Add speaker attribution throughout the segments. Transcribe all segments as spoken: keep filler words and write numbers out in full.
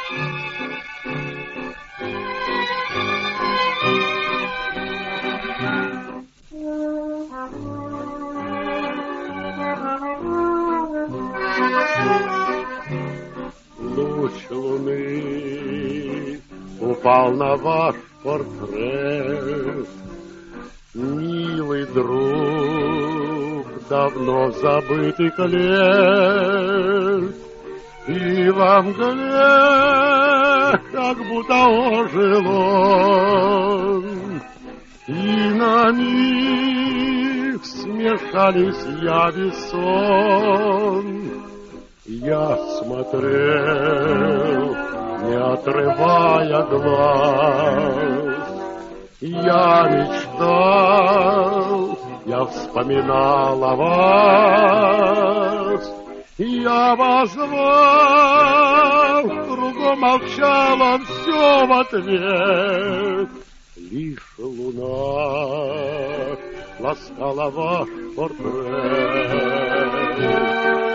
Speaker 1: Луч луны упал на ваш портрет, милый друг, давно забытый лет, и во мгле как будто ожил он, и на миг смешались яви сон. Я смотрел, не отрывая глаз, я мечтал, я вспоминал о вас, я вас звал, кругом молчала все в ответ, лишь луна ласкала ваш портрет.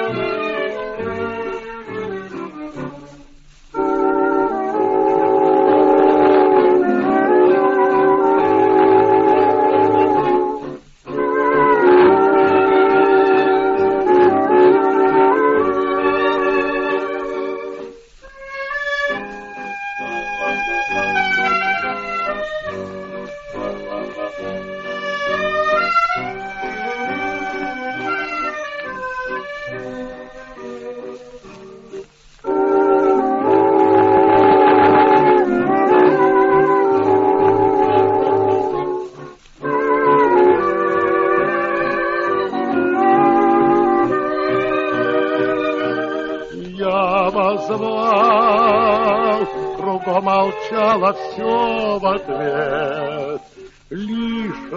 Speaker 1: Я вас звал, кругом молчало все в ответ, лишь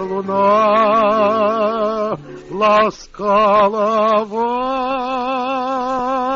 Speaker 1: луна ласкала вас.